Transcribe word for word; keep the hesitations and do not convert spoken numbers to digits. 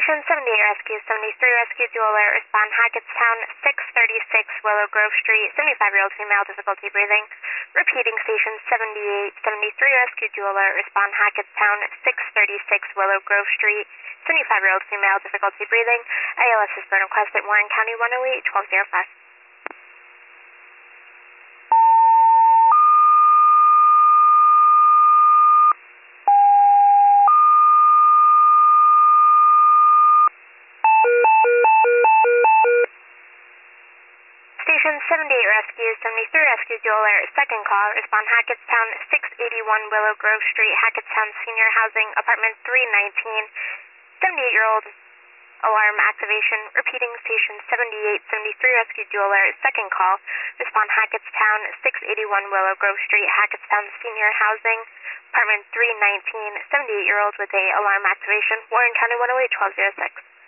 Station seventy-eight Rescue seventy-three Rescue Dual Alert, respond Hackettstown, six thirty-six Willow Grove Street, seventy-five-year-old female, difficulty breathing. Repeating, Station seventy-eight seventy-three Rescue Dual Alert, respond Hackettstown, six thirty-six Willow Grove Street, seventy-five-year-old female, difficulty breathing. A L S has been requested, Warren County one oh eight, twelve oh five. Station seventy-eight Rescue seventy-three Rescue Dual Alert, second call, respond Hackettstown, six eighty-one Willow Grove Street, Hackettstown Senior Housing, apartment three nineteen, seventy-eight-year-old alarm activation. Repeating, Station seventy-eight seventy-three Rescue Dual Alert, second call, respond Hackettstown, six eighty-one Willow Grove Street, Hackettstown Senior Housing, apartment three nineteen, seventy-eight-year-old with a alarm activation, Warren County one oh eight, twelve oh six.